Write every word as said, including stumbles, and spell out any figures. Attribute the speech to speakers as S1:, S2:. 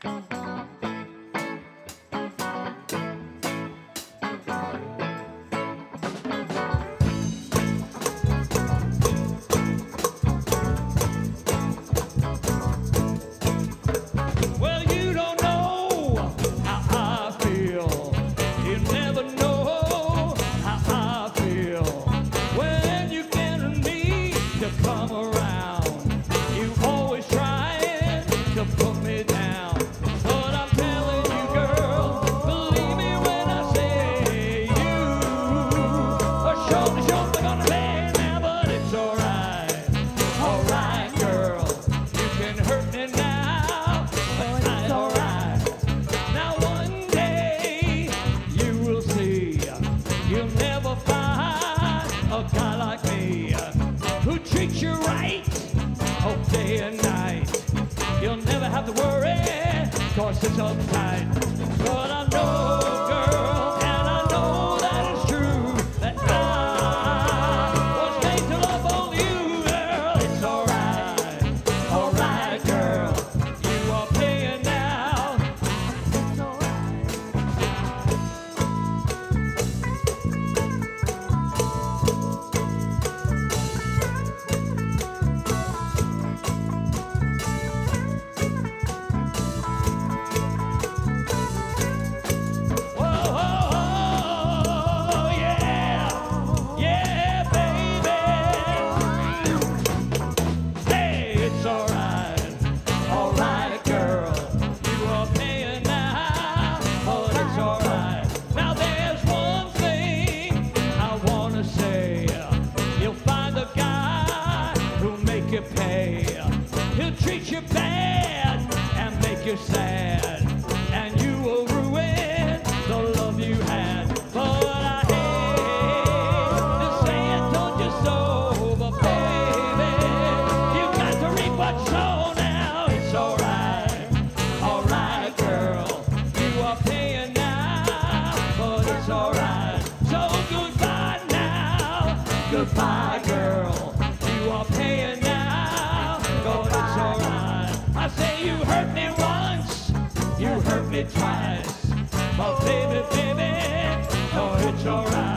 S1: Well, you don't know how I feel. You never know how I feel. When you get me to come around, you always trying to put me down. But I'm telling you, girl, believe me when I say you are shoulder to shoulder gonna lay now, but it's alright, alright, girl. You can hurt me now, but it's alright. Now one day you will see, you'll never find a guy like me who treats you right, oh day and night. You'll never have to worry, cause it's uptight. But I know, girl, and I know that it's true, that I was made to love only you, girl. It's alright, alright, girl. You are paying now. It's alright. Whoa, oh, yeah, yeah, baby. Hey, it's alright, alright, girl. You are paying now, but it's alright. Now there's one thing I wanna say. You'll find a guy who'll make you pay. He'll treat you bad and make you sad, and you will ruin the love you had. But I hate to say it, told you so, but baby, you got to reap what you sow now. It's alright, alright, girl. You are paying now, but it's alright. So goodbye now, goodbye, girl. You are paying now, but it's alright. I say you hurt me once, you hurt me twice, but baby, baby, oh, it's alright.